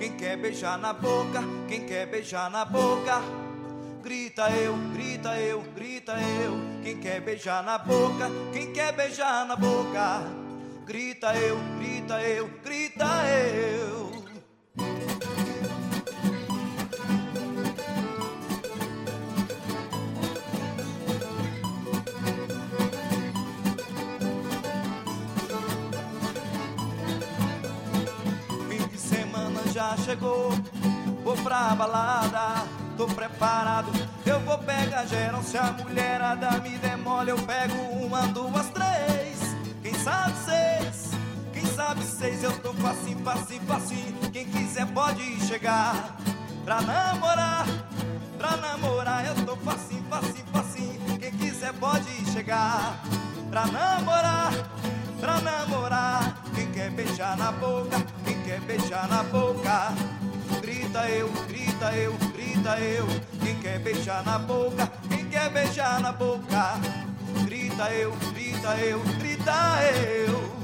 quem quer beijar na boca, quem quer beijar na boca. Grita eu, grita eu, grita eu, quem quer beijar na boca, quem quer beijar na boca. Grita eu, grita eu, grita eu. Fim de semana já chegou, vou pra balada, tô preparado, eu vou pegar geral. Se a mulherada me demole, eu pego uma, duas, três. Quem sabe seis, quem sabe seis. Eu tô facinho, facinho, facinho. Quem quiser pode chegar pra namorar, pra namorar. Eu tô facinho, facinho, facinho. Quem quiser pode chegar pra namorar, pra namorar. Quem quer beijar na boca, quem quer beijar na boca. Grita eu, grita eu, grita eu, quem quer beijar na boca, quem quer beijar na boca. Grita eu, grita eu, grita eu.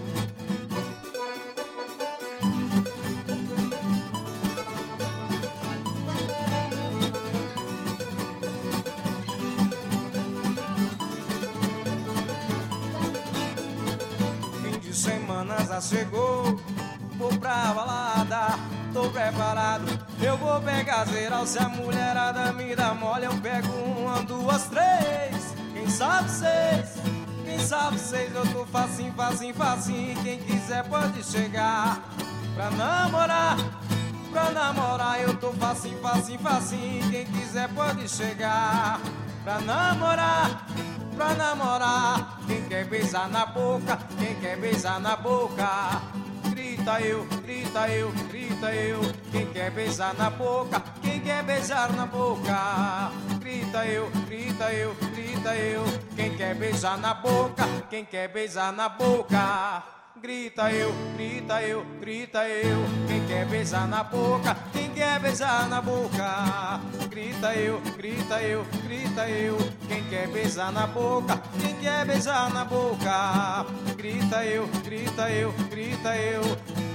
Fim de semana já chegou, vou pra balada, tô preparado, eu vou pegar geral. Se a mulherada me dá mole, eu pego uma, duas, três. Quem sabe seis, quem sabe seis. Eu tô facinho, facinho, facinho. Quem quiser pode chegar pra namorar, pra namorar. Eu tô facinho, facinho, facinho. Quem quiser pode chegar pra namorar, pra namorar. Quem quer beijar na boca, quem quer beijar na boca. Grita eu, grita eu, grita eu, quem quer beijar na boca, quem quer beijar na boca. Grita eu, grita eu, grita eu, quem quer beijar na boca, quem quer beijar na boca. Grita eu, grita eu, grita eu, quem quer beijar na boca, quem quer beijar na boca. Grita eu, grita eu, grita eu, quem quer beijar na boca, quem quer beijar na boca. Grita eu, grita eu, grita eu.